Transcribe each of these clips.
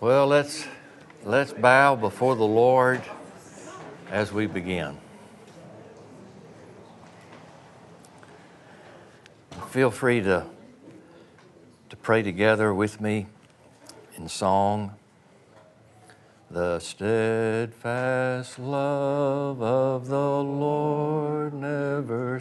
Well, let's bow before the Lord as we begin. Feel free to pray together with me in song. The steadfast love of the Lord never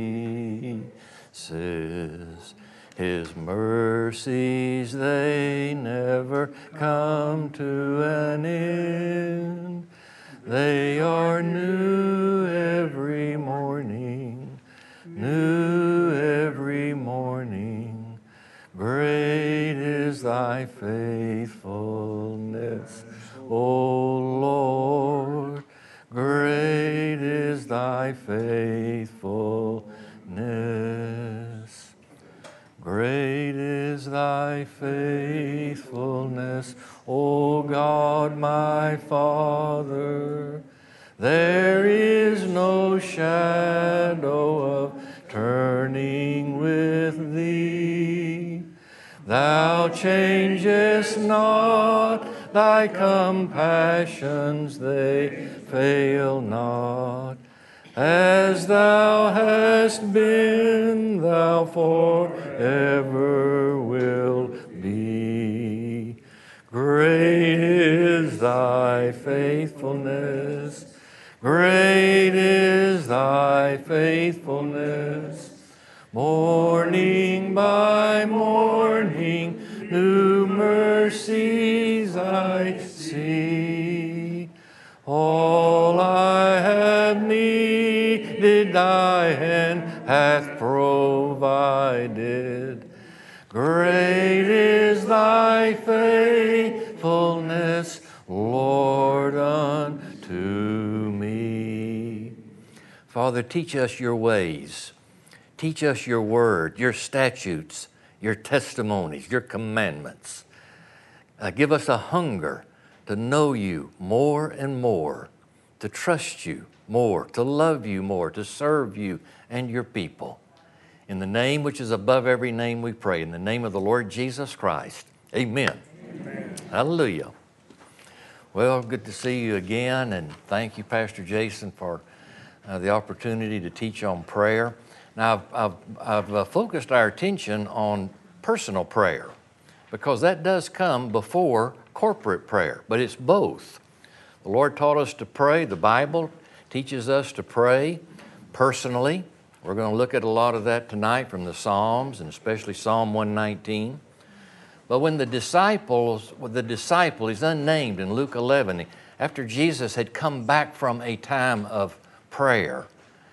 ceases. His mercies, they never come to an end. They are new every morning, new every morning. Great is thy faithfulness, O Lord. Great is thy faithfulness. Great is thy faithfulness, O God my Father. There is no shadow of turning with thee. Thou changest not, thy compassions, they fail not. As thou hast been, thou forever will be. Great is thy faithfulness. Great is thy faithfulness. Morning by morning, new mercies I see. All I have needed, thy hand hath provided. Great is thy faithfulness, Lord, unto me. Father, teach us your ways. Teach us your word, your statutes, your testimonies, your commandments. Give us a hunger to know you more and more, to trust you more, to love you more, to serve you and your people. In the name which is above every name we pray, in the name of the Lord Jesus Christ. Amen. Amen. Hallelujah. Well, good to see you again, and thank you, Pastor Jason, for the opportunity to teach on prayer. Now, I've focused our attention on personal prayer because that does come before corporate prayer, but it's both. The Lord taught us to pray. The Bible teaches us to pray personally. We're going to look at a lot of that tonight from the Psalms, and especially Psalm 119. But when the disciple is unnamed in Luke 11, after Jesus had come back from a time of prayer,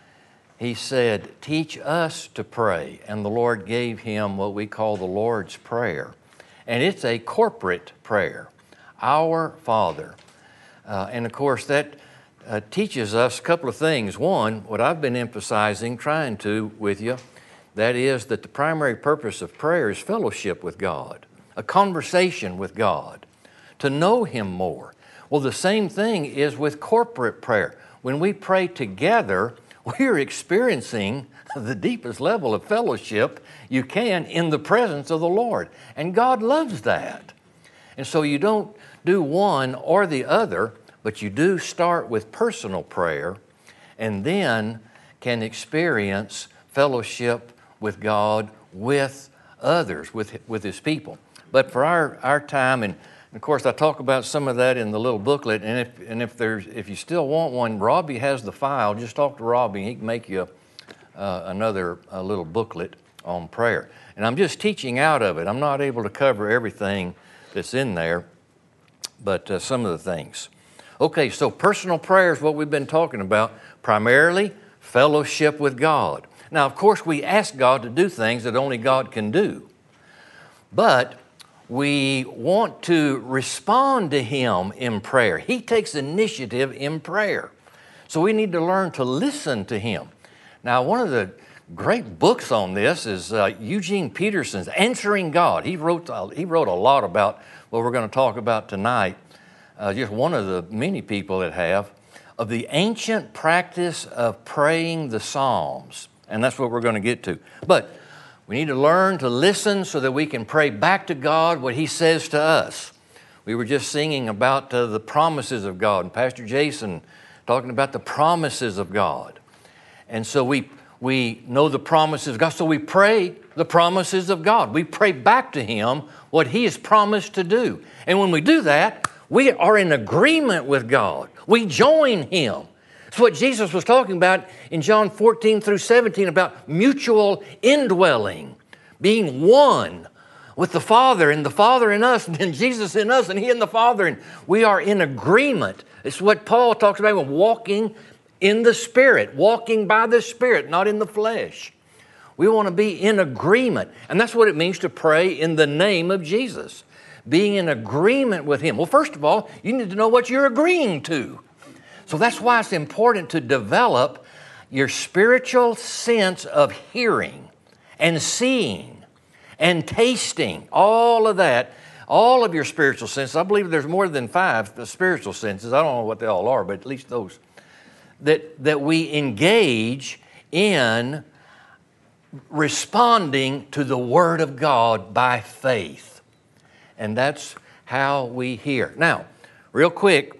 he said, "Teach us to pray." And the Lord gave him what we call the Lord's Prayer. And it's a corporate prayer, Our Father. And of course, that teaches us a couple of things. One, what I've been emphasizing, trying to with you, that is that the primary purpose of prayer is fellowship with God, a conversation with God, to know Him more. Well, the same thing is with corporate prayer. When we pray together, we're experiencing the deepest level of fellowship you can in the presence of the Lord. And God loves that. And so you don't do one or the other, but you do start with personal prayer and then can experience fellowship with God, with others, with His people. But for our time, and of course I talk about some of that in the little booklet, and if you still want one, Robbie has the file. Just talk to Robbie, he can make you another little booklet on prayer. And I'm just teaching out of it. I'm not able to cover everything that's in there, but some of the things. Okay, so personal prayer is what we've been talking about, primarily fellowship with God. Now, of course, we ask God to do things that only God can do, but we want to respond to Him in prayer. He takes initiative in prayer, so we need to learn to listen to Him. Now, one of the great books on this is Eugene Peterson's Answering God. He wrote a lot about what we're going to talk about tonight. Just one of the many people that have, of the ancient practice of praying the Psalms. And that's what we're going to get to. But we need to learn to listen so that we can pray back to God what He says to us. We were just singing about the promises of God, and Pastor Jason talking about the promises of God. And so we know the promises of God, so we pray the promises of God. We pray back to Him what He has promised to do. And when we do that, we are in agreement with God. We join Him. It's what Jesus was talking about in John 14 through 17 about mutual indwelling, being one with the Father, and the Father in us, and then Jesus in us, and He in the Father, and we are in agreement. It's what Paul talks about when walking in the Spirit, walking by the Spirit, not in the flesh. We want to be in agreement, and that's what it means to pray in the name of Jesus, being in agreement with Him. Well, first of all, you need to know what you're agreeing to. So that's why it's important to develop your spiritual sense of hearing and seeing and tasting, all of that, all of your spiritual senses. I believe there's more than 5 spiritual senses. I don't know what they all are, but at least those. That we engage in responding to the Word of God by faith. And that's how we hear. Now, real quick,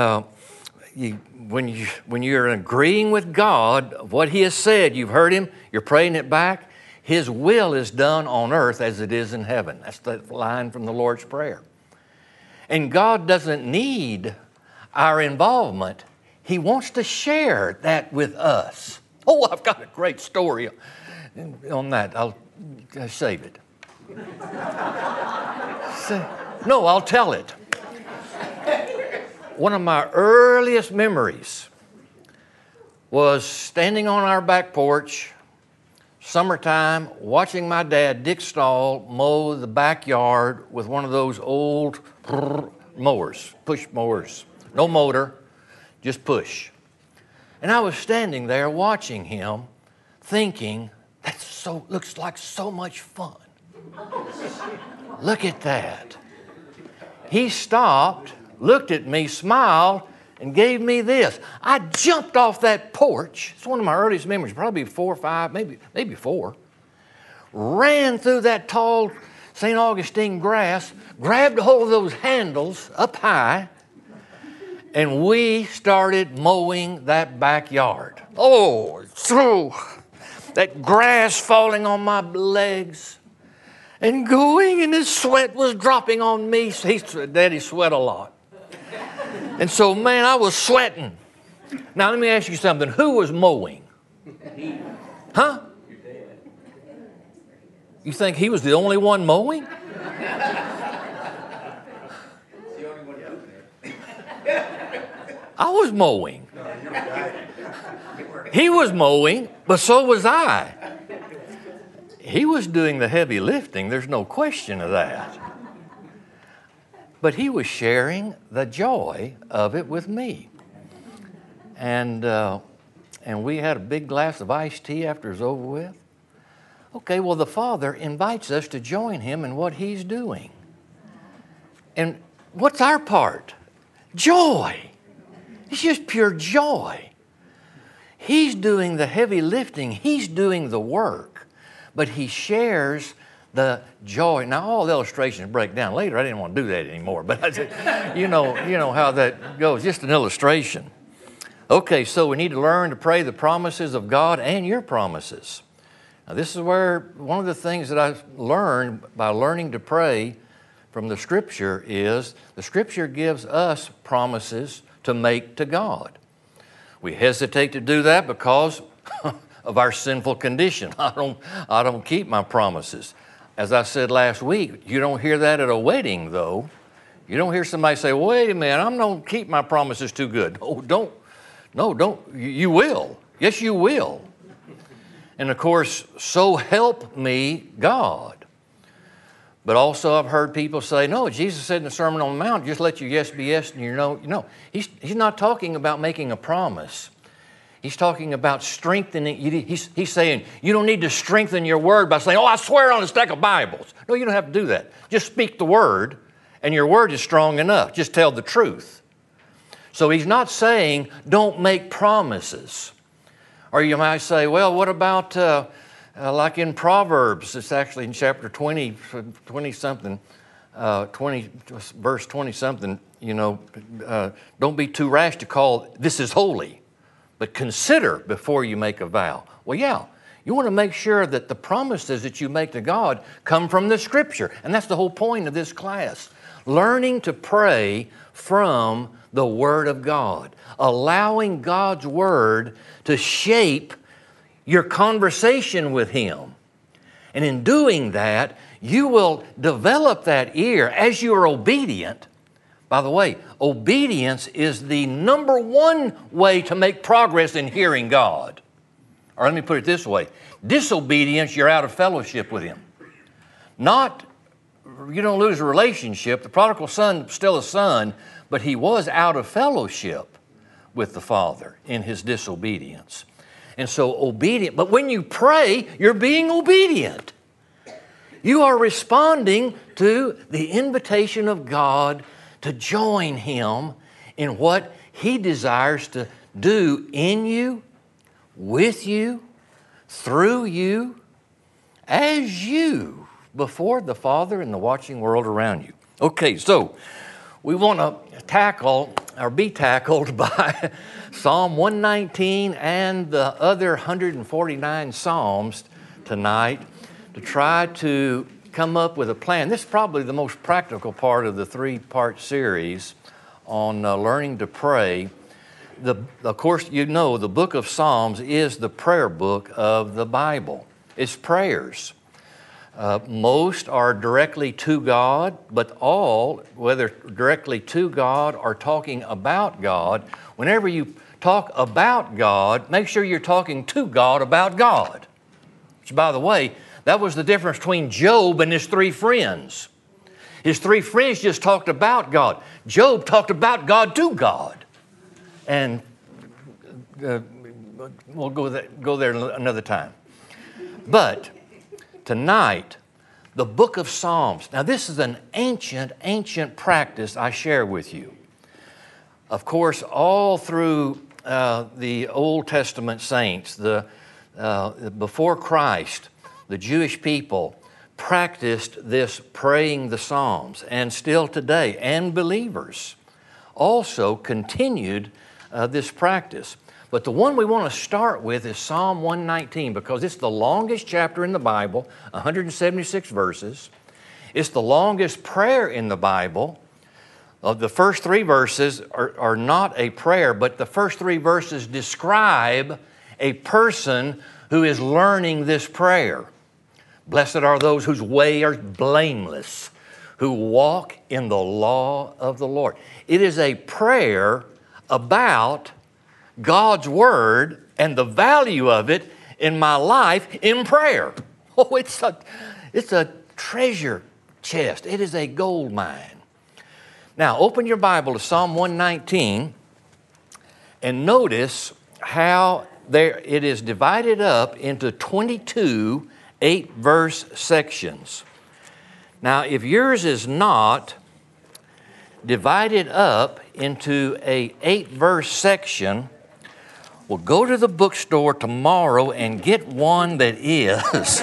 when you're agreeing with God, what He has said, you've heard Him, you're praying it back, His will is done on earth as it is in heaven. That's the line from the Lord's Prayer. And God doesn't need our involvement. He wants to share that with us. Oh, I've got a great story on that. I'll save it. No, I'll tell it. One of my earliest memories was standing on our back porch, summertime, watching my dad, Dick Stahl, mow the backyard with one of those old mowers, push mowers. No motor, just push. And I was standing there watching him, thinking, looks like so much fun. Look at that. He stopped, looked at me, smiled, and gave me this. I jumped off that porch. It's one of my earliest memories, probably 4 or 5, maybe 4. Ran through that tall St. Augustine grass, grabbed a hold of those handles up high, and we started mowing that backyard. Oh, so that grass falling on my legs and going, and his sweat was dropping on me. Daddy sweat a lot. And so, man, I was sweating. Now, let me ask you something. Who was mowing? Huh? You think he was the only one mowing? I was mowing. He was mowing, but so was I. He was doing the heavy lifting. There's no question of that. But he was sharing the joy of it with me. And we had a big glass of iced tea after it was over with. Okay, well, the Father invites us to join Him in what He's doing. And what's our part? Joy. It's just pure joy. He's doing the heavy lifting. He's doing the work. But He shares the joy. Now, all the illustrations break down. Later, I didn't want to do that anymore. But I said, you know how that goes. Just an illustration. Okay, so we need to learn to pray the promises of God and your promises. Now, this is where one of the things that I've learned by learning to pray from the Scripture is the Scripture gives us promises to make to God. We hesitate to do that because of our sinful condition. I don't keep my promises. As I said last week, you don't hear that at a wedding, though. You don't hear somebody say, wait a minute, I'm going to keep my promises too good. Oh, don't. No, don't. You will. Yes, you will. And of course, so help me God. But also I've heard people say, no, Jesus said in the Sermon on the Mount, just let your yes be yes and your no. No, he's not talking about making a promise. He's talking about strengthening. He's saying you don't need to strengthen your word by saying, oh, I swear on a stack of Bibles. No, you don't have to do that. Just speak the word, and your word is strong enough. Just tell the truth. So he's not saying don't make promises. Or you might say, well, what about like in Proverbs? It's actually in chapter 20-something. verse 20-something, don't be too rash to call this is holy, but consider before you make a vow. Well, yeah, you want to make sure that the promises that you make to God come from the Scripture. And that's the whole point of this class. Learning to pray from the Word of God. Allowing God's Word to shape your conversation with Him. And in doing that, you will develop that ear as you are obedient. By the way, obedience is the number one way to make progress in hearing God. Or let me put it this way. Disobedience, you're out of fellowship with Him. You don't lose a relationship. The prodigal son, still a son, but he was out of fellowship with the Father in his disobedience. And so obedient, but when you pray, you're being obedient. You are responding to the invitation of God to join Him in what He desires to do in you, with you, through you, as you, before the Father and the watching world around you. Okay, so we want to tackle or be tackled by Psalm 119 and the other 149 Psalms tonight to try to come up with a plan. This is probably the most practical part of the three-part series on learning to pray. Of course, the book of Psalms is the prayer book of the Bible. It's prayers. Most are directly to God, but all, whether directly to God or talking about God, whenever you talk about God, make sure you're talking to God about God. Which, by the way, that was the difference between Job and his three friends. His three friends just talked about God. Job talked about God to God. And we'll go there another time. But tonight, the book of Psalms. Now, this is an ancient practice I share with you. Of course, all through the Old Testament saints, before Christ, the Jewish people practiced this praying the Psalms, and still today, and believers also continued this practice. But the one we want to start with is Psalm 119 because it's the longest chapter in the Bible, 176 verses. It's the longest prayer in the Bible. The first three verses are not a prayer, but the first three verses describe a person who is learning this prayer. Blessed are those whose way are blameless, who walk in the law of the Lord. It is a prayer about God's Word and the value of it in my life in prayer. Oh, it's a treasure chest. It is a gold mine. Now, open your Bible to Psalm 119 and notice how it is divided up into 22 8-verse sections. Now, if yours is not divided up into a 8-verse section, well, go to the bookstore tomorrow and get one that is.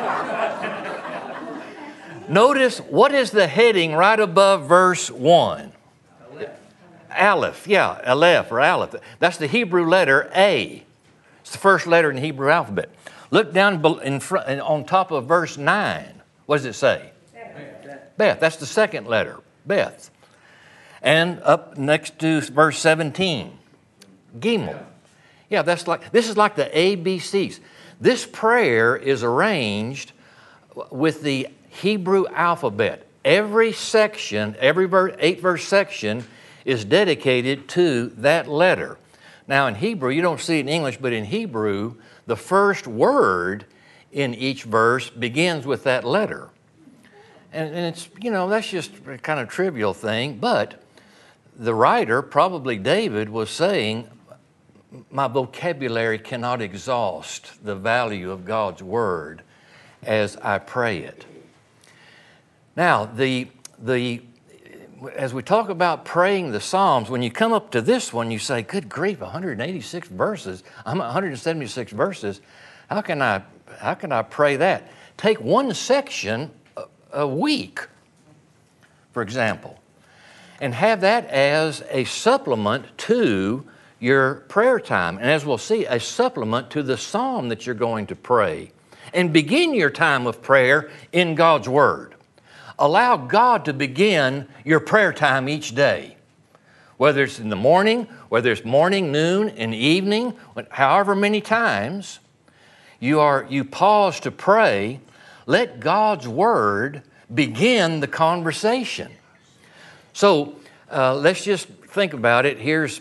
Notice, what is the heading right above verse 1? Aleph. Yeah, Aleph or Aleph. That's the Hebrew letter A. It's the first letter in the Hebrew alphabet. Look down in front, on top of verse 9. What does it say? Beth. That's the second letter, Beth. And up next to verse 17, Gimel. Yeah, this is like the ABCs. This prayer is arranged with the Hebrew alphabet. Every section, every 8-verse section is dedicated to that letter. Now in Hebrew, you don't see it in English, but in Hebrew, the first word in each verse begins with that letter. And it's, that's just a kind of trivial thing, but the writer, probably David, was saying, my vocabulary cannot exhaust the value of God's Word as I pray it. Now, as we talk about praying the Psalms, when you come up to this one, you say, good grief, 186 verses. I'm at 176 verses. How can I pray that? Take one section a week. for example, and have that as a supplement to your prayer time. And as we'll see, a supplement to the psalm that you're going to pray. And begin your time of prayer in God's Word. Allow God to begin your prayer time each day. Whether it's in the morning, whether it's morning, noon, and evening, however many times you pause to pray, let God's Word begin the conversation. So let's just think about it. Here's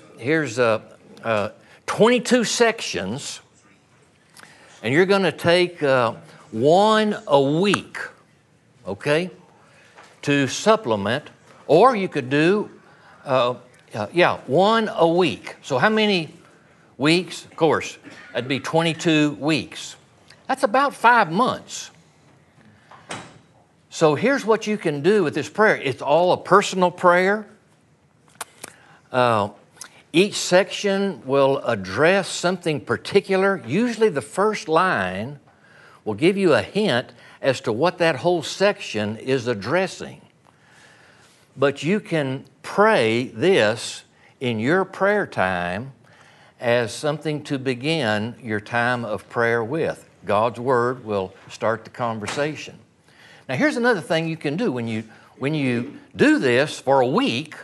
22 sections, and you're going to take one a week, okay, to supplement, or you could do, one a week. So how many weeks? Of course, that'd be 22 weeks. That's about 5 months. So here's what you can do with this prayer. It's all a personal prayer. Each section will address something particular. Usually the first line will give you a hint as to what that whole section is addressing. But you can pray this in your prayer time as something to begin your time of prayer with. God's Word will start the conversation. Now here's another thing you can do. When you do this for a week,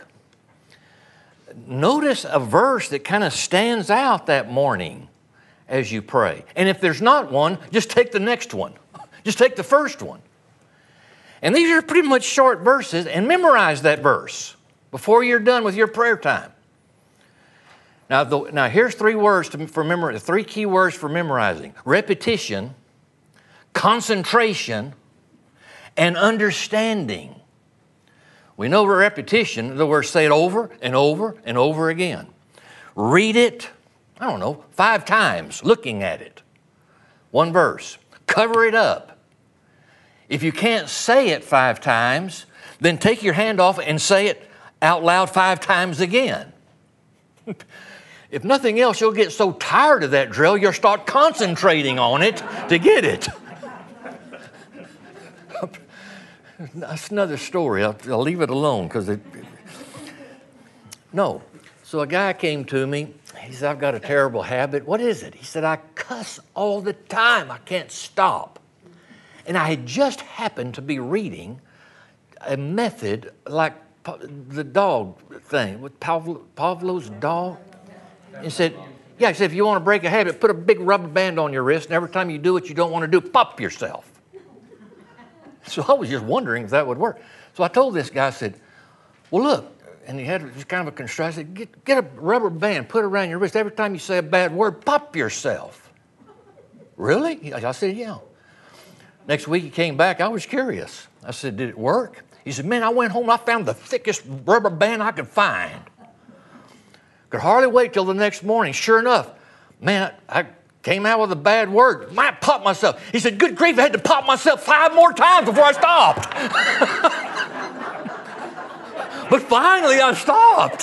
notice a verse that kind of stands out that morning as you pray. And if there's not one, just take the next one. Just take the first one. And these are pretty much short verses, and memorize that verse before you're done with your prayer time. Now here's 3 words for memory, 3 key words for memorizing: repetition, concentration, and understanding. We know repetition, the word say it over and over and over again. Read it, 5 times, looking at it. 1 verse. Cover it up. If you can't say it 5 times, then take your hand off and say it out loud 5 times again. If nothing else, you'll get so tired of that drill, you'll start concentrating on it to get it. That's another story. I'll leave it alone because No. So a guy came to me. He said, I've got a terrible habit. What is it? He said, I cuss all the time. I can't stop. And I had just happened to be reading a method like the dog thing, with Pavlov's dog. He said, if you want to break a habit, put a big rubber band on your wrist, and every time you do what you don't want to do, pop yourself. So I was just wondering if that would work. So I told this guy, I said, well, look, and he had just kind of a constraint. I said, get a rubber band, put it around your wrist. Every time you say a bad word, pop yourself. Really? I said, yeah. Next week he came back. I was curious. I said, did it work? He said, man, I went home. I found the thickest rubber band I could find. Could hardly wait till the next morning. Sure enough, man, I came out with a bad word. I popped myself. He said, good grief, I had to pop myself 5 more times before I stopped. But finally I stopped.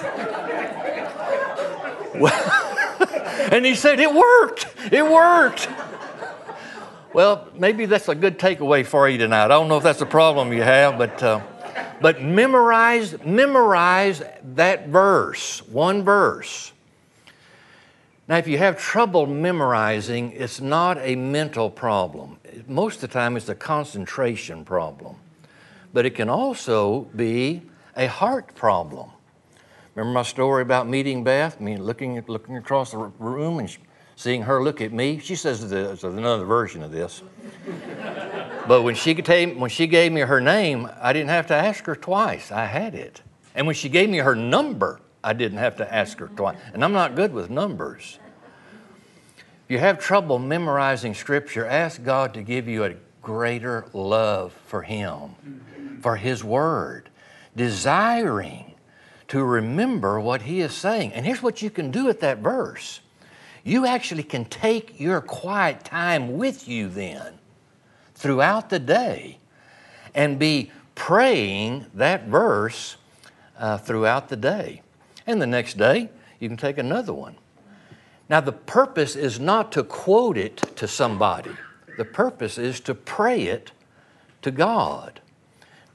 And he said, it worked. It worked. Well, maybe that's a good takeaway for you tonight. I don't know if that's a problem you have, but memorize that verse, 1 verse. Now, if you have trouble memorizing, it's not a mental problem. Most of the time, it's a concentration problem. But it can also be a heart problem. Remember my story about meeting Beth? Looking across the room and seeing her look at me. She says there's another version of this. But when she gave me her name, I didn't have to ask her twice. I had it. And when she gave me her number, I didn't have to ask her twice. And I'm not good with numbers. If you have trouble memorizing Scripture, ask God to give you a greater love for Him, for His Word, desiring to remember what He is saying. And here's what you can do at that verse. You actually can take your quiet time with you then throughout the day and be praying that verse throughout the day. And the next day, you can take another one. Now, the purpose is not to quote it to somebody. The purpose is to pray it to God.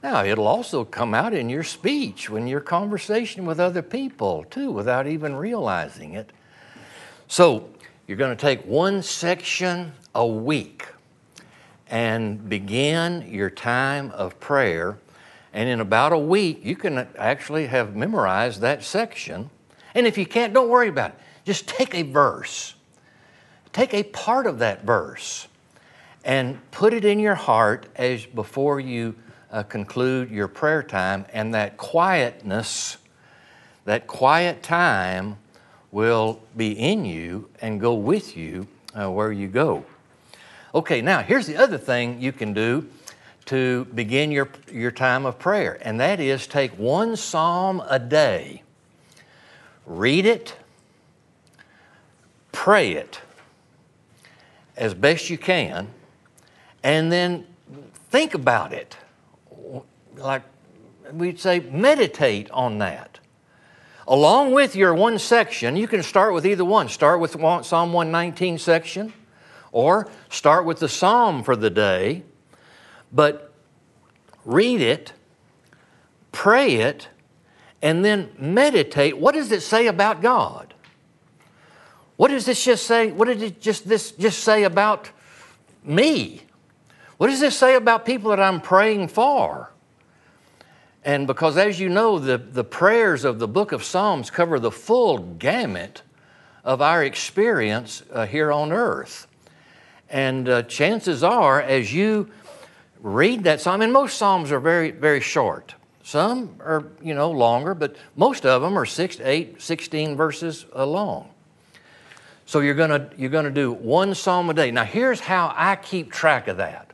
Now, it'll also come out in your speech, when your conversation with other people, too, without even realizing it. So, you're going to take one section a week and begin your time of prayer. And in about a week, you can actually have memorized that section. And if you can't, don't worry about it. Just take a verse. Take a part of that verse and put it in your heart as before you conclude your prayer time, and that quietness, that quiet time will be in you and go with you where you go. Okay, now here's the other thing you can do to begin your time of prayer, and that is take one psalm a day, read it, pray it as best you can, and then think about it. Like we'd say, meditate on that. Along with your one section, you can start with either one. Start with Psalm 119 section, or start with the psalm for the day, but read it, pray it, and then meditate. What does it say about God? What does this just say? What did it just say about me? What does this say about people that I'm praying for? And because, as you know, the prayers of the book of Psalms cover the full gamut of our experience here on earth. And chances are, as you read that psalm, and most psalms are very, very short. Some are, longer, but most of them are 6, 8, 16 verses long. So you're gonna do one psalm a day. Now, here's how I keep track of that.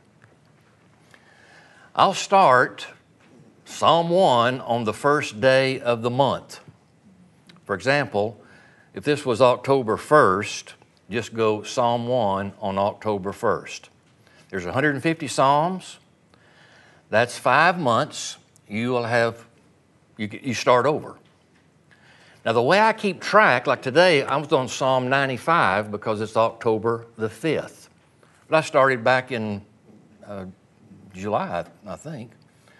I'll start Psalm 1 on the first day of the month. For example, if this was October 1st, just go Psalm 1 on October 1st. There's 150 Psalms. That's 5 months. You start over. Now, the way I keep track, like today, I was on Psalm 95 because it's October the 5th. But I started back in July, I think.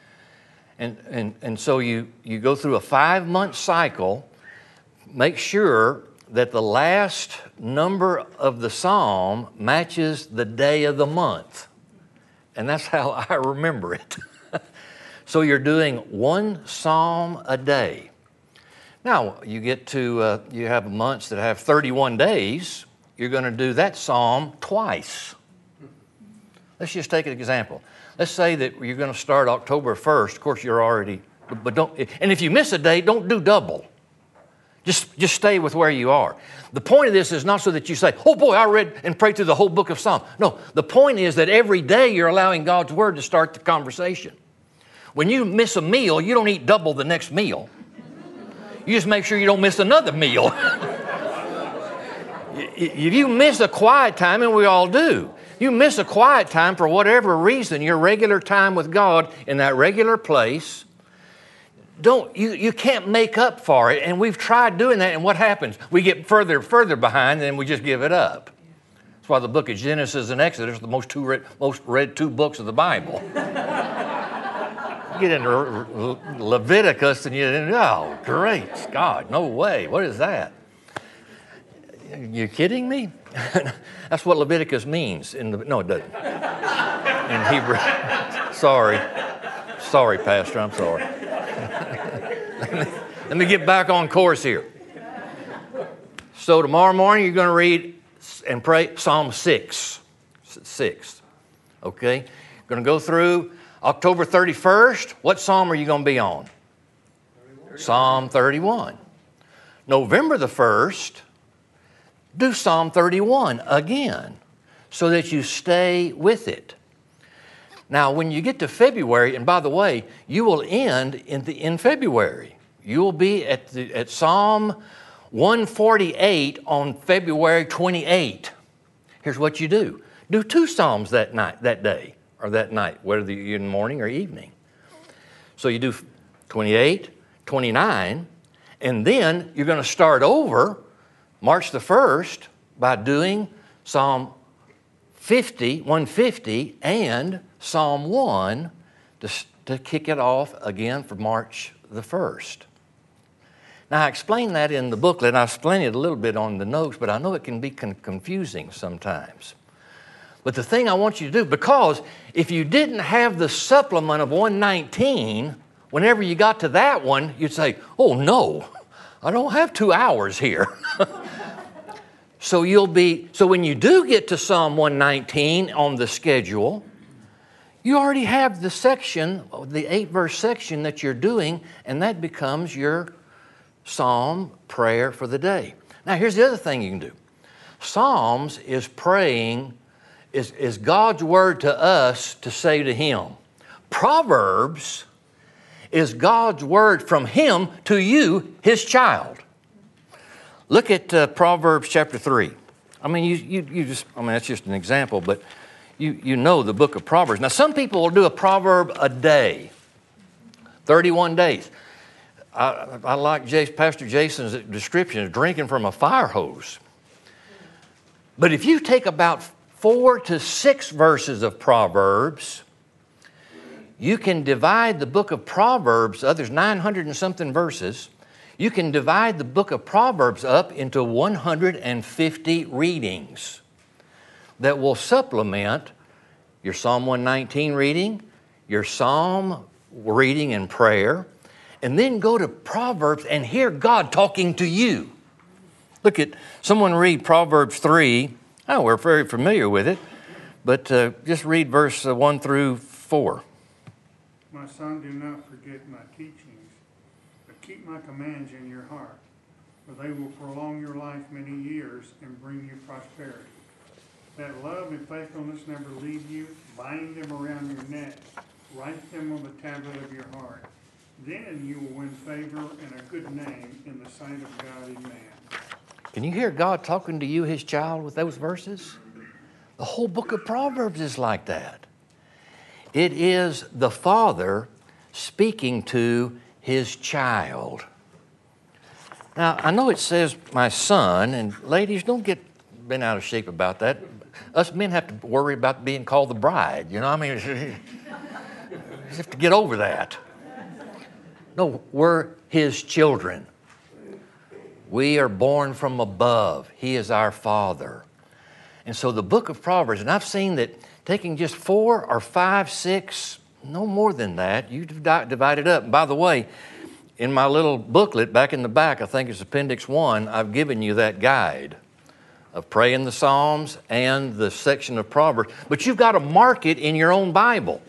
And so you go through a 5-month cycle. Make sure that the last number of the psalm matches the day of the month. And that's how I remember it. So you're doing one psalm a day. Now, you get to, you have months that have 31 days. You're going to do that psalm twice. Let's just take an example. Let's say that you're going to start October 1st. Of course, you're already, but don't, and if you miss a day, don't do double. Just stay with where you are. The point of this is not so that you say, oh boy, I read and prayed through the whole book of Psalms. No, the point is that every day you're allowing God's Word to start the conversation. When you miss a meal, you don't eat double the next meal. You just make sure you don't miss another meal. If you miss a quiet time, and we all do, you miss a quiet time for whatever reason, your regular time with God in that regular place, you can't make up for it. And we've tried doing that, and what happens? We get further behind, and then we just give it up. That's why the book of Genesis and Exodus are the most read two books of the Bible. You get into Leviticus, and oh, great God, no way. What is that? You kidding me? That's what Leviticus means. No, it doesn't. In Hebrew. Sorry, Pastor, I'm sorry. Let me get back on course here. So tomorrow morning you're going to read and pray Psalm 6. Okay? You're going to go through October 31st. What psalm are you going to be on? 31. Psalm 31. November the 1st, do Psalm 31 again so that you stay with it. Now, when you get to February, and by the way, you will end in February. You will be at Psalm 148 on February 28. Here's what you do. Do 2 psalms that day, whether you're in the morning or evening. So you do 28, 29, and then you're going to start over March the 1st by doing Psalm 150, and Psalm 1 to to kick it off again for March the 1st. Now, I explain that in the booklet, and I explain it a little bit on the notes, but I know it can be confusing sometimes. But the thing I want you to do, because if you didn't have the supplement of 119, whenever you got to that one, you'd say, oh no, I don't have 2 hours here. So when you do get to Psalm 119 on the schedule, you already have the section, the 8-verse section that you're doing, and that becomes your psalm prayer for the day. Now, here's the other thing you can do. Psalms is praying, is God's word to us to say to Him. Proverbs is God's word from Him to you, His child. Look at Proverbs chapter 3. I mean, that's just an example, but you know the book of Proverbs. Now, some people will do a proverb a day, 31 days. I like Pastor Jason's description of drinking from a fire hose. But if you take about 4 to 6 verses of Proverbs, you can divide the book of Proverbs up. There's 900 and something verses. You can divide the book of Proverbs up into 150 readings that will supplement your Psalm 119 reading, your Psalm reading and prayer, and then go to Proverbs and hear God talking to you. Look at, someone read Proverbs 3. Oh, we're very familiar with it, but just read verse 1 through 4. My son, do not forget my teachings, but keep my commands in your heart, for they will prolong your life many years and bring you prosperity. That love and faithfulness never leave you. Bind them around your neck. Write them on the tablet of your heart. Then you will win favor and a good name in the sight of God and man. Can you hear God talking to you, His child, with those verses? The whole book of Proverbs is like that. It is the Father speaking to His child. Now, I know it says my son, and ladies, don't get bent out of shape about that. Us men have to worry about being called the bride. You know, I mean, you have to get over that. No, we're His children. We are born from above. He is our Father. And so the book of Proverbs, and I've seen that taking just 4 or 5, 6, no more than that, you divide it up. And by the way, in my little booklet back in the back, I think it's Appendix 1, I've given you that guide of praying the Psalms and the section of Proverbs. But you've got to mark it in your own Bible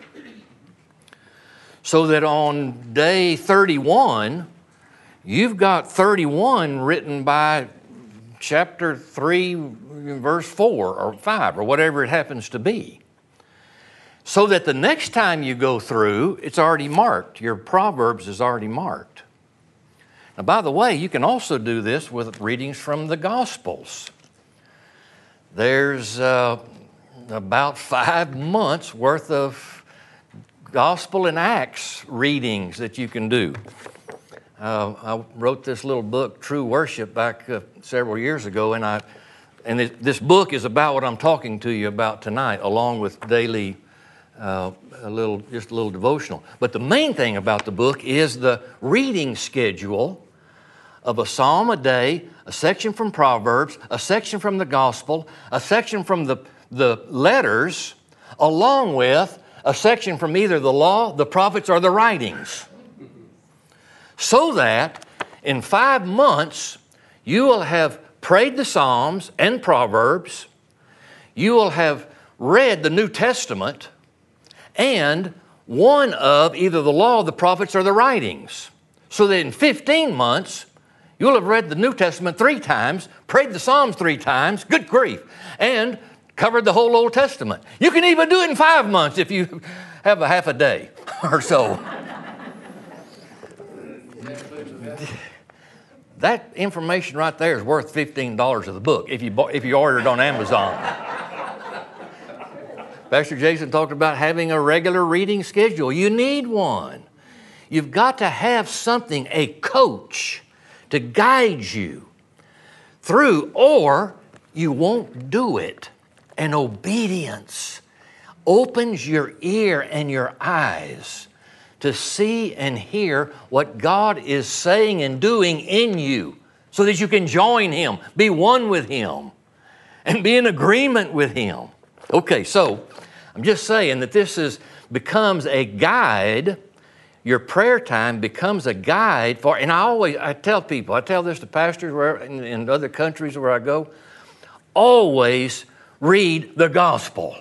so that on day 31, you've got 31 written by chapter 3, verse 4 or 5 or whatever it happens to be. So that the next time you go through, it's already marked. Your Proverbs is already marked. Now, by the way, you can also do this with readings from the Gospels. There's about 5 months worth of Gospel and Acts readings that you can do. I wrote this little book, True Worship, back several years ago, and this book is about what I'm talking to you about tonight, along with daily, a little devotional. But the main thing about the book is the reading schedule of a psalm a day, a section from Proverbs, a section from the Gospel, a section from the letters, along with a section from either the law, the prophets, or the writings. So that in 5 months, you will have prayed the Psalms and Proverbs, you will have read the New Testament, and one of either the law, the prophets, or the writings. So that in 15 months, you'll have read the New Testament 3 times, prayed the Psalms 3 times, good grief, and covered the whole Old Testament. You can even do it in 5 months if you have a half a day or so. That information right there is worth $15 of the book if you order it on Amazon. Pastor Jason talked about having a regular reading schedule. You need one. You've got to have something, a coach, to guide you through, or you won't do it. And obedience opens your ear and your eyes to see and hear what God is saying and doing in you so that you can join Him, be one with Him, and be in agreement with Him. Okay, so I'm just saying that this becomes a guide. Your prayer time becomes a guide for, and I tell people, I tell this to pastors in other countries where I go, always read the gospel.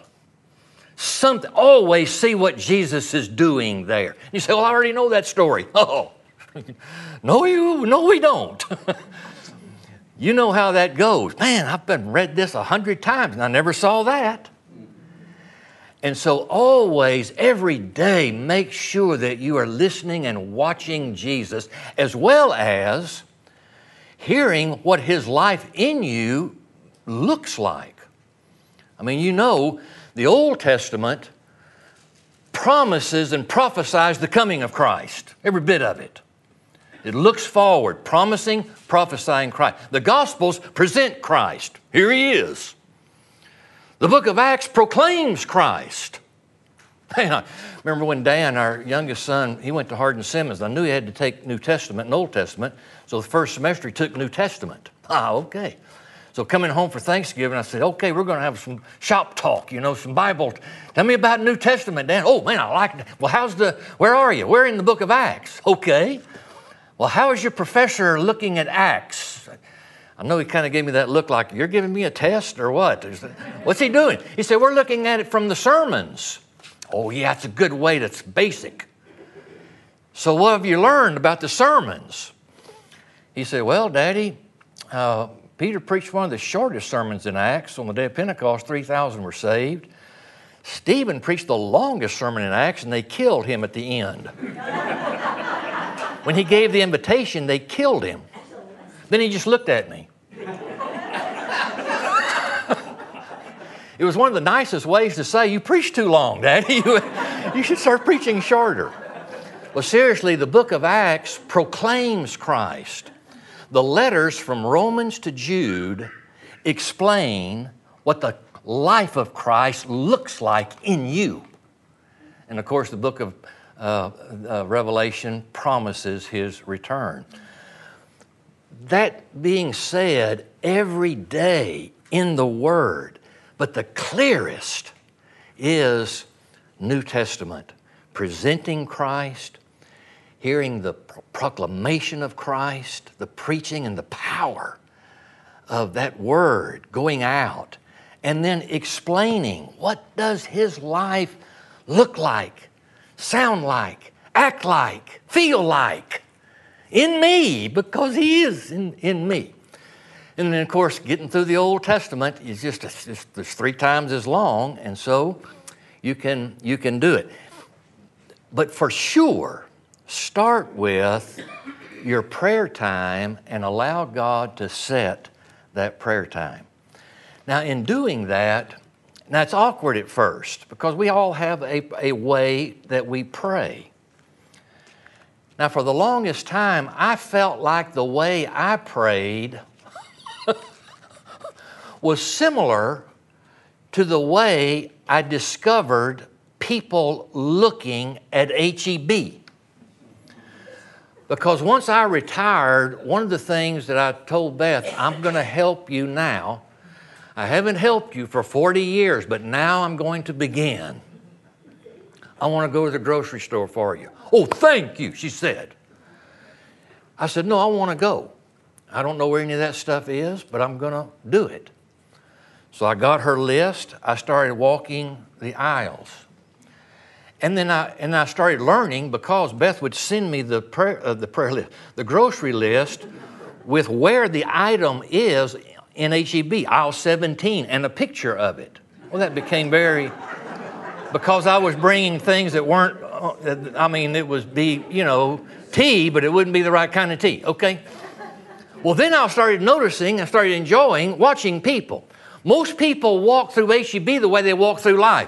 Always see what Jesus is doing there. You say, well, I already know that story. Oh, no, we don't. You know how that goes. Man, I've read this 100 times and I never saw that. And so always, every day, make sure that you are listening and watching Jesus, as well as hearing what His life in you looks like. I mean, you know, the Old Testament promises and prophesies the coming of Christ, every bit of it. It looks forward, promising, prophesying Christ. The Gospels present Christ. Here He is. The book of Acts proclaims Christ. I remember when Dan, our youngest son, he went to Hardin-Simmons. I knew he had to take New Testament and Old Testament, so the first semester he took New Testament. Okay. So coming home for Thanksgiving, I said, okay, we're going to have some shop talk, some Bible. Tell me about New Testament, Dan. Oh, man, I like it. Well, where are you? We're in the book of Acts. Okay. Well, how is your professor looking at Acts? I know he kind of gave me that look like, you're giving me a test or what? What's he doing? He said, we're looking at it from the sermons. Oh, yeah, it's a good way. That's basic. So what have you learned about the sermons? He said, well, Daddy, Peter preached one of the shortest sermons in Acts. On the day of Pentecost, 3,000 were saved. Stephen preached the longest sermon in Acts, and they killed him at the end. When he gave the invitation, they killed him. Then he just looked at me. It was one of the nicest ways to say, you preach too long, Daddy. You should start preaching shorter. Well, seriously, the book of Acts proclaims Christ. The letters from Romans to Jude explain what the life of Christ looks like in you. And of course, the book of Revelation promises His return. That being said, every day in the Word, but the clearest is New Testament, presenting Christ, hearing the proclamation of Christ, the preaching and the power of that Word going out, and then explaining what does His life look like, sound like, act like, feel like in me, because He is in me. And then, of course, getting through the Old Testament is just 3 times as long, and so you can do it. But for sure, start with your prayer time and allow God to set that prayer time. Now, in doing that, now it's awkward at first because we all have a way that we pray. Now, for the longest time, I felt like the way I prayed was similar to the way I discovered people looking at HEB. Because once I retired, one of the things that I told Beth, I'm going to help you now. I haven't helped you for 40 years, but now I'm going to begin. I want to go to the grocery store for you. Oh, thank you, she said. I said, no, I want to go. I don't know where any of that stuff is, but I'm going to do it. So I got her list. I started walking the aisles. And then I started learning because Beth would send me the prayer list, the grocery list with where the item is in HEB, aisle 17, and a picture of it. Well, that became because I was bringing things that weren't, it would be, tea, but it wouldn't be the right kind of tea, okay? Well, then I started noticing, I started enjoying watching people. Most people walk through HEB the way they walk through life.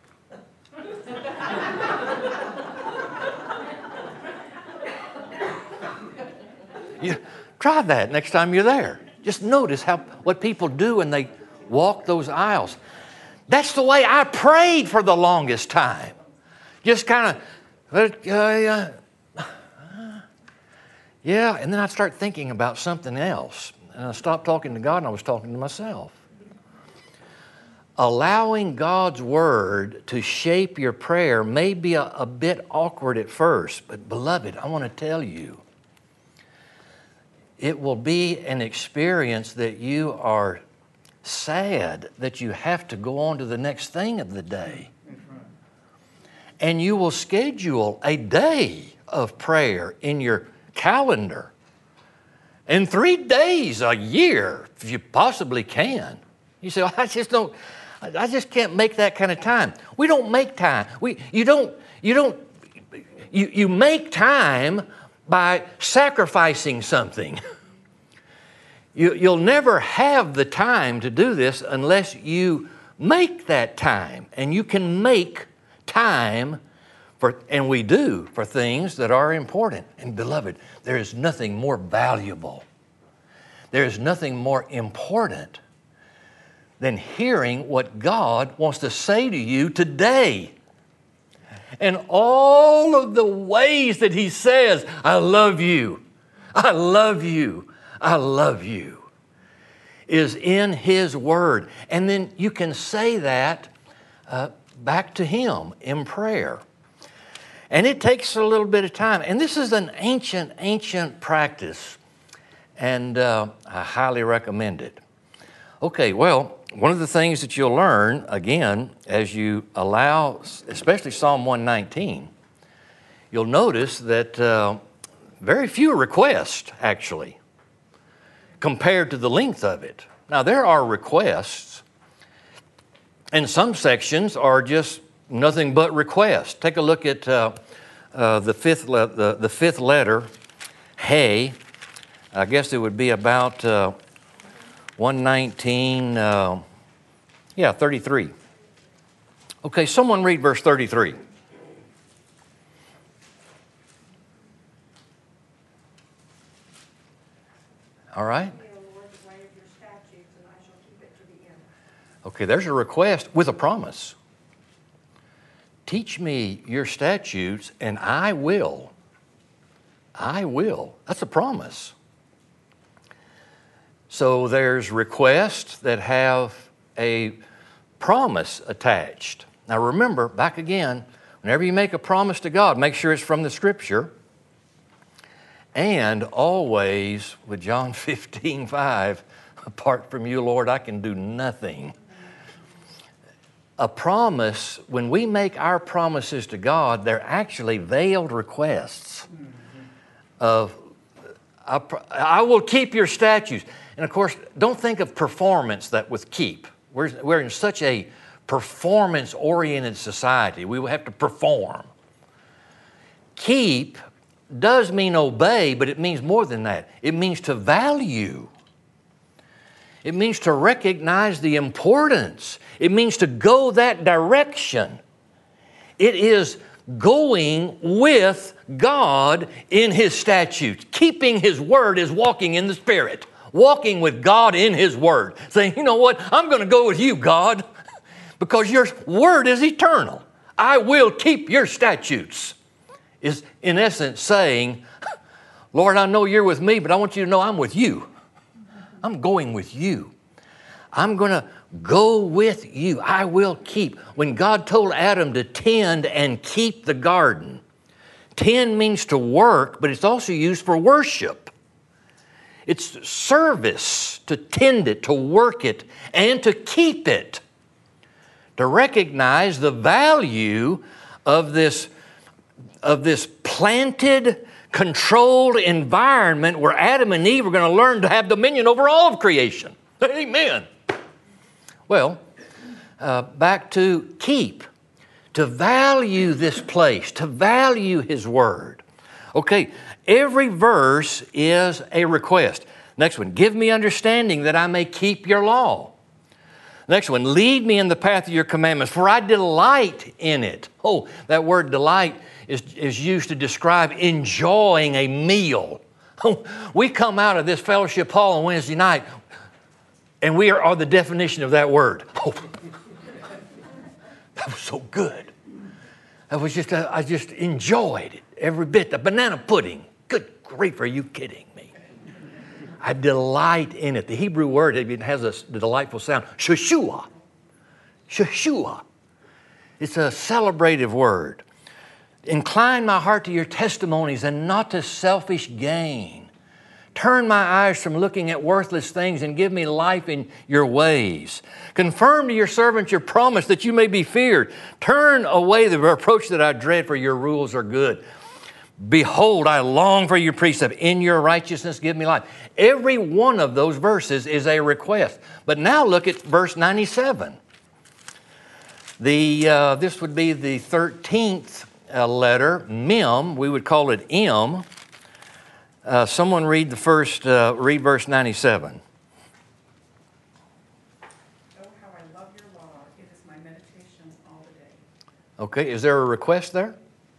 Try that next time you're there. Just notice what people do when they walk those aisles. That's the way I prayed for the longest time. Just kind of But, yeah, and then I'd start thinking about something else. And I stopped talking to God and I was talking to myself. Allowing God's Word to shape your prayer may be a bit awkward at first, but beloved, I want to tell you, it will be an experience that you are sad that you have to go on to the next thing of the day. That's right. And you will schedule a day of prayer in your calendar. And 3 days a year, if you possibly can. You say, well, I just can't make that kind of time. We don't make time. You make time by sacrificing something. You'll never have the time to do this unless you make that time. And you can make time and we do, for things that are important. And beloved, there is nothing more valuable. There is nothing more important than hearing what God wants to say to you today. And all of the ways that He says, I love you, I love you, I love you, is in His Word. And then you can say that back to Him in prayer. And it takes a little bit of time. And this is an ancient practice. And I highly recommend it. Okay, well, one of the things that you'll learn, again, as you allow, especially Psalm 119, you'll notice that very few requests, actually, compared to the length of it. Now, there are requests, and some sections are just nothing but requests. Take a look at the fifth letter, Hey. I guess it would be about 119, 33. Okay, someone read verse 33. All right. Okay, there's a request with a promise. Teach me your statutes and I will. I will. That's a promise. So there's requests that have a promise attached. Now remember, back again, whenever you make a promise to God, make sure it's from the Scripture. And always, with John 15:5, apart from you, Lord, I can do nothing. A promise, when we make our promises to God, they're actually veiled requests of, I will keep your statutes. And of course, don't think of performance that with keep. We're in such a performance-oriented society. We have to perform. Keep does mean obey, but it means more than that. It means to value. It means to recognize the importance. It means to go that direction. It is going with God in His statutes. Keeping His Word is walking in the Spirit. Walking with God in His Word. Saying, you know what, I'm going to go with you, God, because your Word is eternal. I will keep your statutes. Is in essence saying, Lord, I know you're with me, but I want you to know I'm with you. I'm going with you. I'm going to go with you. I will keep. When God told Adam to tend and keep the garden, tend means to work, but it's also used for worship. It's service to tend it, to work it, and to keep it. To recognize the value of this planted, controlled environment where Adam and Eve are going to learn to have dominion over all of creation. Amen. Well, back to keep. To value this place, to value His Word. Okay, every verse is a request. Next one, give me understanding that I may keep your law. Next one, lead me in the path of your commandments, for I delight in it. Oh, that word delight is used to describe enjoying a meal. We come out of this fellowship hall on Wednesday night, and we are the definition of that word. Oh, that was so good. I just enjoyed it every bit. The banana pudding. Good grief, are you kidding me? I delight in it. The Hebrew word, it has a delightful sound. Sheshua. Sheshua. It's a celebrative word. Incline my heart to your testimonies and not to selfish gain. Turn my eyes from looking at worthless things and give me life in your ways. Confirm to your servant your promise that you may be feared. Turn away the reproach that I dread, for your rules are good. Behold, I long for your precept. In your righteousness, give me life. Every one of those verses is a request. But now look at verse 97. This would be the 13th letter, Mem. We would call it M. Someone read read verse 97. Oh, how I love your law. It is my meditation all the day. Okay, is there a request there?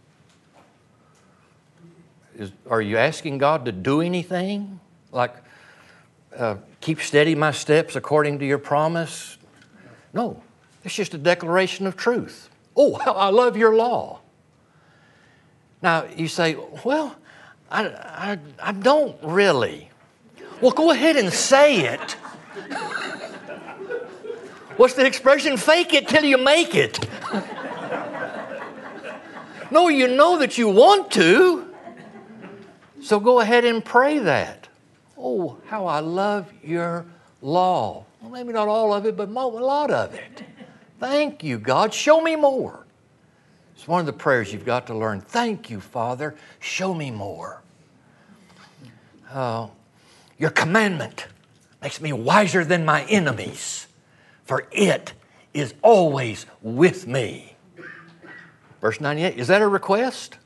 Are you asking God to do anything? Like, keep steady my steps according to your promise? No, it's just a declaration of truth. Oh, how I love your law. Now, you say, well, I don't really. Well, go ahead and say it. What's the expression? Fake it till you make it. No, you know that you want to. So go ahead and pray that. Oh, how I love your law. Well, maybe not all of it, but a lot of it. Thank you, God. Show me more. It's one of the prayers you've got to learn. Thank you, Father. Show me more. Your commandment makes me wiser than my enemies, for it is always with me. Verse 98, is that a request?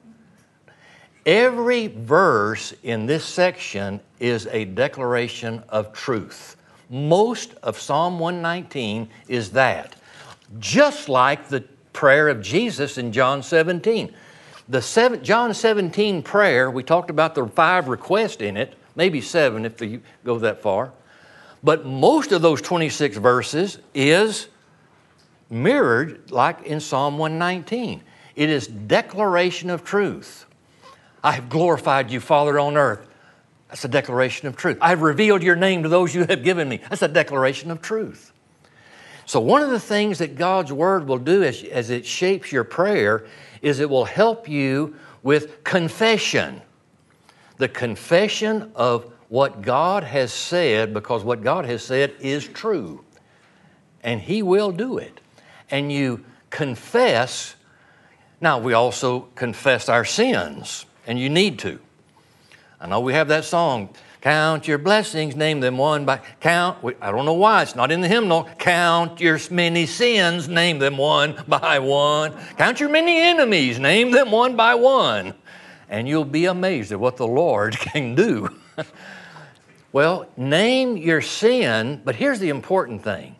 Every verse in this section is a declaration of truth. Most of Psalm 119 is that. Just like the prayer of Jesus in John 17. The John 17 prayer, we talked about the 5 requests in it, maybe 7 if you go that far. But most of those 26 verses is mirrored like in Psalm 119. It is declaration of truth. I have glorified you, Father, on earth. That's a declaration of truth. I have revealed your name to those you have given me. That's a declaration of truth. So one of the things that God's Word will do as it shapes your prayer is it will help you with confession. The confession of what God has said, because what God has said is true. And He will do it. And you confess. Now, we also confess our sins, and you need to. I know we have that song, count your blessings, name them one by count. I don't know why, it's not in the hymnal. Count your many sins, name them one by one. Count your many enemies, name them one by one. And you'll be amazed at what the Lord can do. Well, name your sin, but here's the important thing.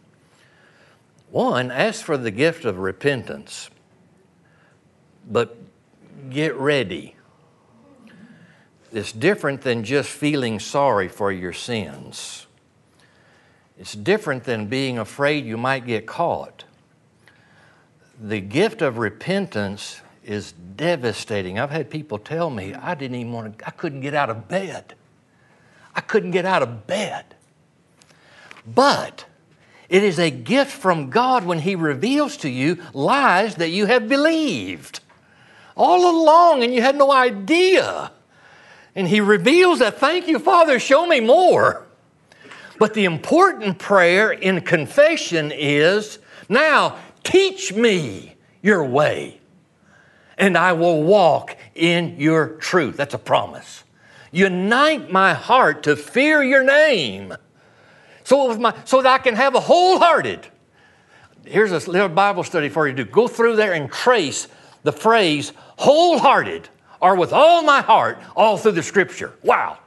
One, ask for the gift of repentance, but get ready. It's different than just feeling sorry for your sins. It's different than being afraid you might get caught. The gift of repentance is devastating. I've had people tell me I couldn't get out of bed. I couldn't get out of bed. But it is a gift from God when He reveals to you lies that you have believed all along and you had no idea. And He reveals that. Thank you, Father, show me more. But the important prayer in confession is, now teach me your way, and I will walk in your truth. That's a promise. Unite my heart to fear your name, so that I can have a wholehearted. Here's a little Bible study for you to do. Go through there and trace the phrase wholehearted, or with all my heart, all through the Scripture. Wow.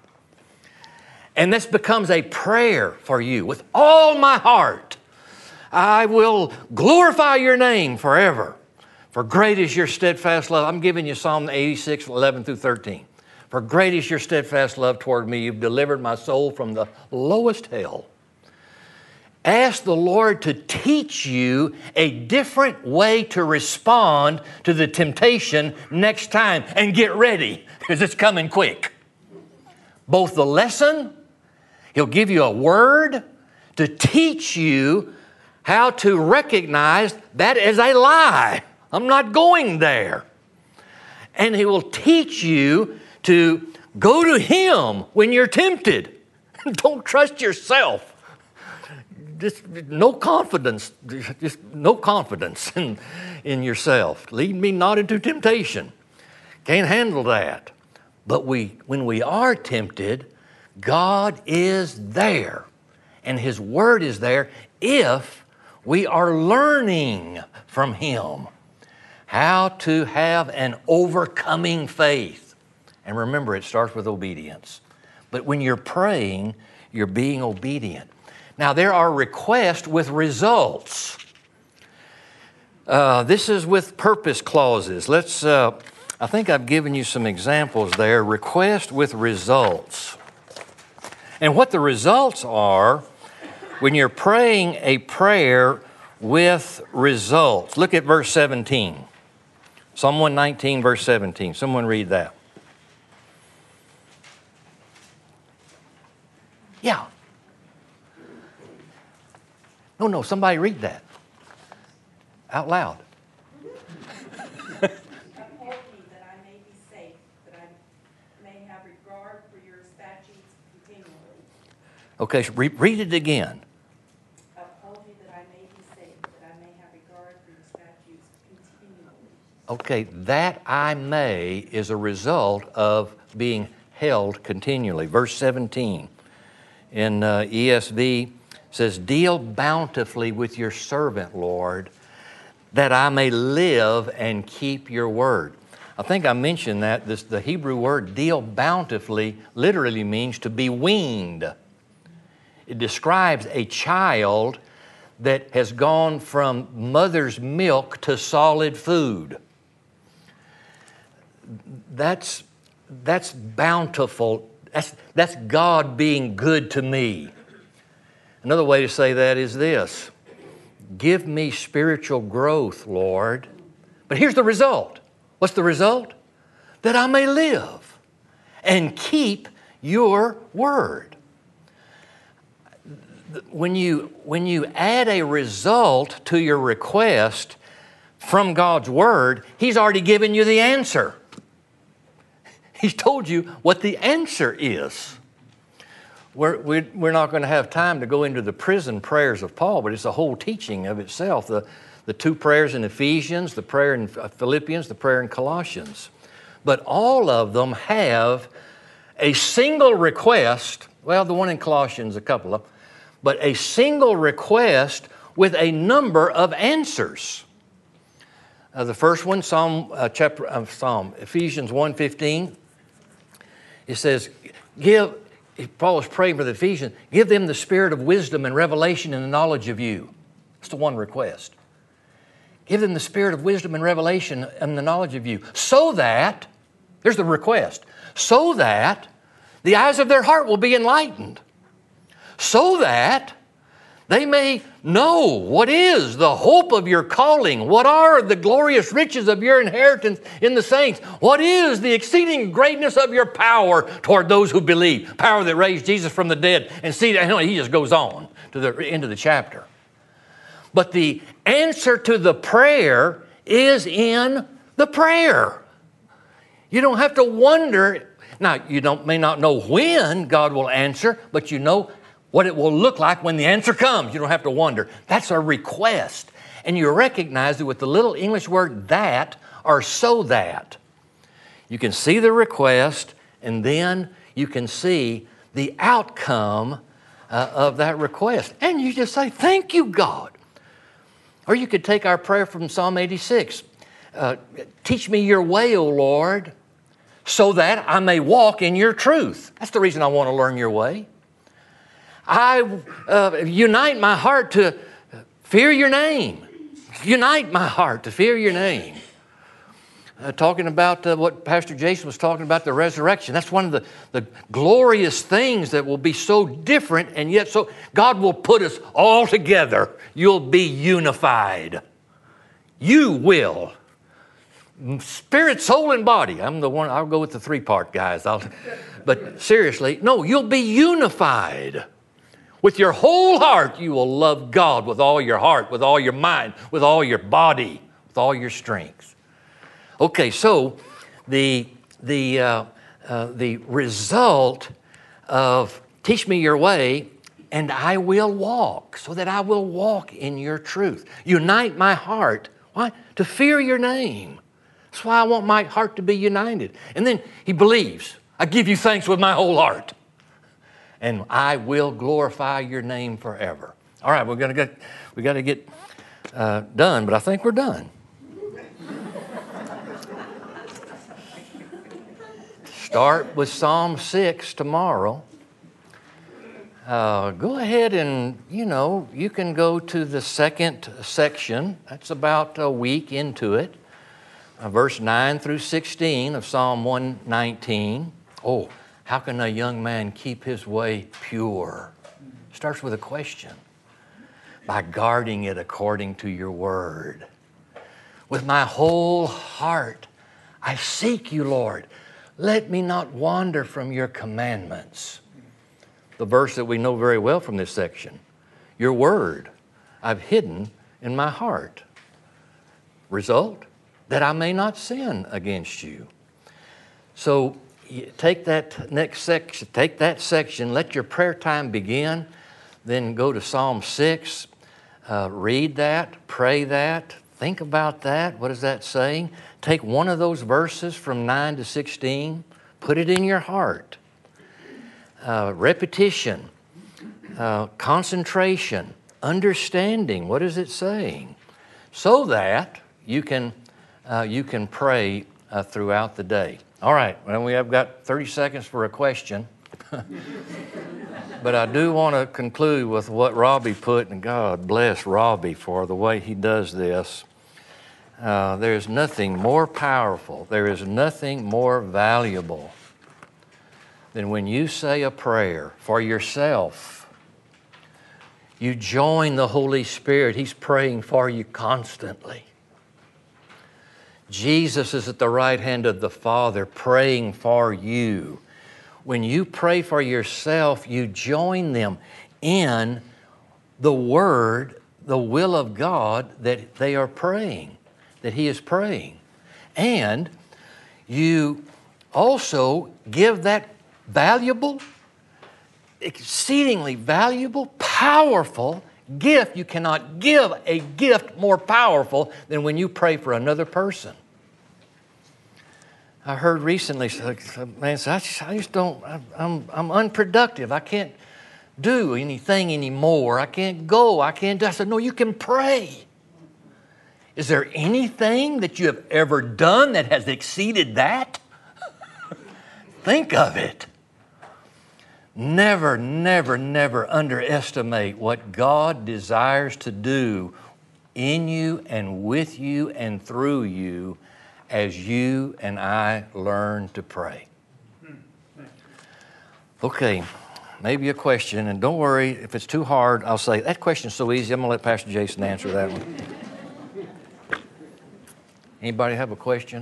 And this becomes a prayer for you. With all my heart, I will glorify your name forever. For great is your steadfast love. I'm giving you Psalm 86, 11 through 13. For great is your steadfast love toward me. You've delivered my soul from the lowest hell. Ask the Lord to teach you a different way to respond to the temptation next time. And get ready, because it's coming quick. Both the lesson, He'll give you a word to teach you how to recognize that as a lie. I'm not going there. And He will teach you to go to Him when you're tempted. Don't trust yourself. Just no confidence in yourself. Lead me not into temptation. Can't handle that. But when we are tempted, God is there. And His Word is there if we are learning from Him how to have an overcoming faith. And remember, it starts with obedience. But when you're praying, you're being obedient. Now, there are requests with results. This is with purpose clauses. I think I've given you some examples there. Request with results. And what the results are when you're praying a prayer with results. Look at verse 17. Psalm 119, verse 17. Someone read that. Yeah. No, somebody read that out loud. Uphold me that I may be safe, that I may have regard for your statutes continually. Okay, so read it again. Uphold me that I may be safe, that I may have regard for your statutes continually. Okay, that I may is a result of being held continually. Verse 17 in ESV says, deal bountifully with your servant, Lord, that I may live and keep your word. I think I mentioned that the Hebrew word deal bountifully literally means to be weaned. It describes a child that has gone from mother's milk to solid food. That's bountiful. That's God being good to me. Another way to say that is this: give me spiritual growth, Lord. But here's the result. What's the result? That I may live and keep your word. When you add a result to your request from God's word, He's already given you the answer. He's told you what the answer is. We're not going to have time to go into the prison prayers of Paul, but it's a whole teaching of itself. The two prayers in Ephesians, the prayer in Philippians, the prayer in Colossians. But all of them have a single request. Well, the one in Colossians, a couple of, but a single request with a number of answers. The first one, Ephesians 1:15, it says, Paul is praying for the Ephesians, give them the spirit of wisdom and revelation and the knowledge of you. That's the one request. Give them the spirit of wisdom and revelation and the knowledge of you, so that, there's the request, so that the eyes of their heart will be enlightened, so that they may know what is the hope of your calling, what are the glorious riches of your inheritance in the saints, what is the exceeding greatness of your power toward those who believe, power that raised Jesus from the dead, and see that he just goes on to the end of the chapter. But the answer to the prayer is in the prayer. You don't have to wonder. Now, you may not know when God will answer, but you know what it will look like when the answer comes. You don't have to wonder. That's a request. And you recognize it with the little English word that or so that. You can see the request, and then you can see the outcome of that request. And you just say, thank you, God. Or you could take our prayer from Psalm 86. Teach me your way, O Lord, so that I may walk in your truth. That's the reason I want to learn your way. Unite my heart to fear your name. Unite my heart to fear your name. talking about what Pastor Jason was talking about, the resurrection. That's one of the glorious things that will be so different, and yet so God will put us all together. You'll be unified. You will. Spirit, soul, and body. I'm the one, I'll go with the 3-part, guys. But seriously, no, you'll be unified. With your whole heart, you will love God with all your heart, with all your mind, with all your body, with all your strength. Okay, so the result of teach me your way, and I will walk, so that I will walk in your truth. Unite my heart. Why? To fear your name. That's why I want my heart to be united. And then he believes. I give you thanks with my whole heart. And I will glorify your name forever. All right, we got to get done, but I think we're done. Start with Psalm 6 tomorrow. Go ahead and, you can go to the second section. That's about a week into it. Verse 9 through 16 of Psalm 119. Oh, how can a young man keep his way pure? Starts with a question. By guarding it according to your word. With my whole heart, I seek you, Lord. Let me not wander from your commandments. The verse that we know very well from this section. Your word I've hidden in my heart. Result, that I may not sin against you. So take that next section, take that section, let your prayer time begin, then go to Psalm 6, read that, pray that, think about that. What is that saying? Take one of those verses from 9 to 16, put it in your heart. Repetition, concentration, understanding. What is it saying? So that you can pray throughout the day. All right, well, we have got 30 seconds for a question. But I do want to conclude with what Robbie put, and God bless Robbie for the way he does this. There's nothing more powerful, there is nothing more valuable than when you say a prayer for yourself. You join the Holy Spirit. He's praying for you constantly. Jesus is at the right hand of the Father praying for you. When you pray for yourself, you join them in the Word, the will of God that they are praying, that He is praying. And you also give that valuable, exceedingly valuable, powerful gift. You cannot give a gift more powerful than when you pray for another person. I heard recently, a man said, I just don't, I'm unproductive. I can't do anything anymore. I can't go. I can't do. I said, no, you can pray. Is there anything that you have ever done that has exceeded that? Think of it. Never, never, never underestimate what God desires to do in you and with you and through you as you and I learn to pray. Okay, maybe a question, and don't worry, if it's too hard, I'll say, that question's so easy, I'm going to let Pastor Jason answer that one. Anybody have a question?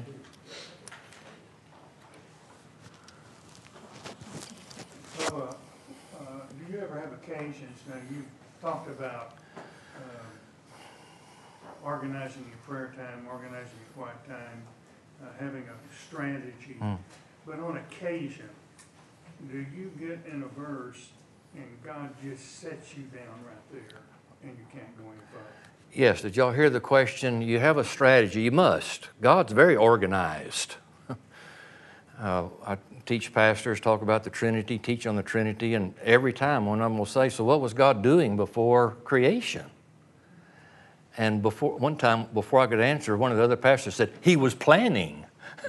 So, do you ever have occasions, now you've talked about organizing your prayer time, organizing your quiet time, having a strategy, but on occasion, do you get in a verse and God just sets you down right there and you can't go any further? Yes, did y'all hear the question? You have a strategy, you must. God's very organized. I teach pastors, talk about the Trinity, teach on the Trinity, and every time one of them will say, so what was God doing before creation? And one time, before I could answer, one of the other pastors said, He was planning.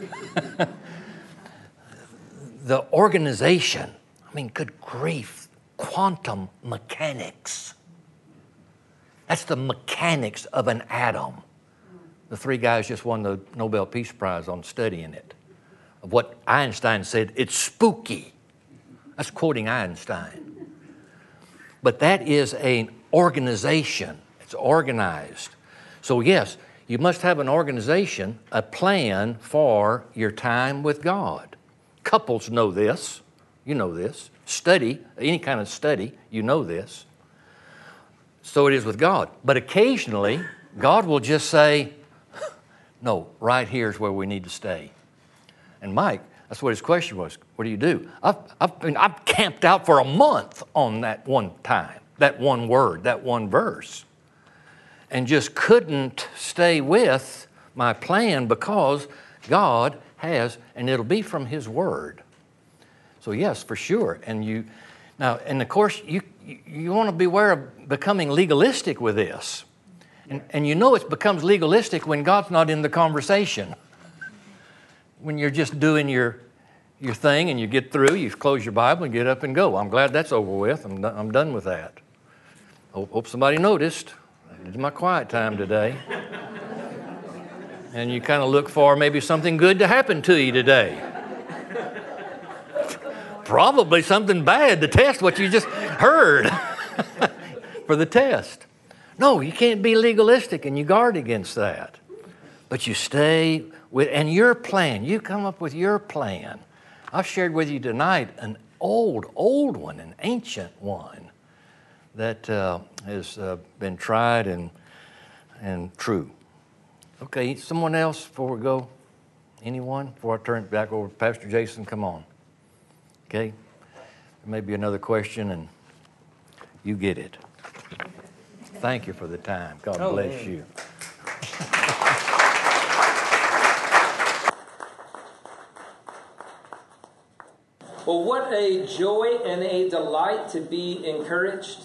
The organization, I mean, good grief, quantum mechanics. That's the mechanics of an atom. The 3 guys just won the Nobel Peace Prize on studying it. What Einstein said, it's spooky. That's quoting Einstein. But that is an organization. It's organized. So yes, you must have an organization, a plan for your time with God. Couples know this. You know this. Study, any kind of study, you know this. So it is with God. But occasionally, God will just say, no, right here is where we need to stay. And Mike, that's what his question was. What do you do? I've camped out for a month on that one time, that one word, that one verse, and just couldn't stay with my plan because God has, and it'll be from His Word. So yes, for sure. And of course, you want to beware of becoming legalistic with this. And you know it becomes legalistic when God's not in the conversation. When you're just doing your thing and you get through, you close your Bible and get up and go. I'm glad that's over with. I'm done with that. Hope somebody noticed. It's my quiet time today. And you kind of look for maybe something good to happen to you today. Probably something bad to test what you just heard for the test. No, you can't be legalistic, and you guard against that. But you stay with, and your plan, you come up with your plan. I've shared with you tonight an old one, an ancient one that has been tried and true. Okay, someone else before we go? Anyone? Before I turn it back over to Pastor Jason, come on. Okay, there may be another question, and you get it. Thank you for the time. God bless you. Well, what a joy and a delight to be encouraged.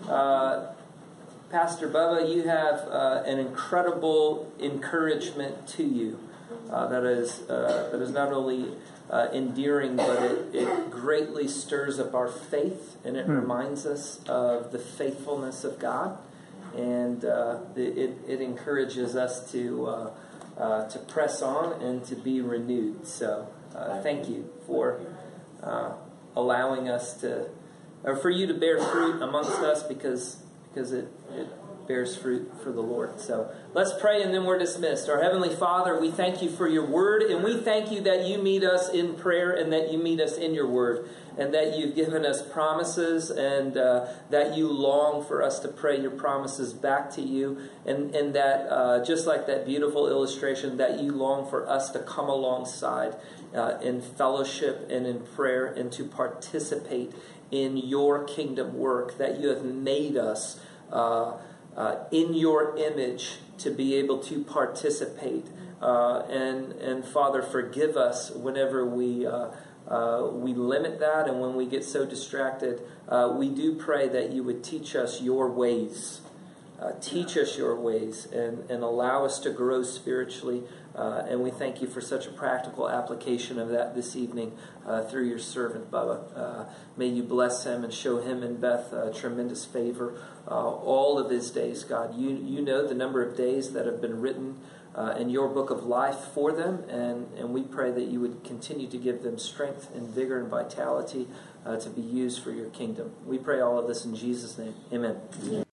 Pastor Bubba, you have an incredible encouragement to you that is not only endearing, but it greatly stirs up our faith, and it reminds us of the faithfulness of God, and it encourages us to press on and to be renewed. So thank you for allowing us or for you to bear fruit amongst us, because it bears fruit for the Lord. So let's pray, and then we're dismissed. Our Heavenly Father, we thank you for your word, and we thank you that you meet us in prayer and that you meet us in your word, and that you've given us promises, and that you long for us to pray your promises back to you, and that just like that beautiful illustration, that you long for us to come alongside in fellowship and in prayer, and to participate in your kingdom work, that you have made us in your image to be able to participate. And Father, forgive us whenever we limit that, and when we get so distracted. We do pray that you would teach us your ways. Teach us your ways, and allow us to grow spiritually. And we thank you for such a practical application of that this evening through your servant, Bubba. May you bless him and show him and Beth tremendous favor all of his days, God. You know the number of days that have been written in your book of life for them, and we pray that you would continue to give them strength and vigor and vitality to be used for your kingdom. We pray all of this in Jesus' name. Amen.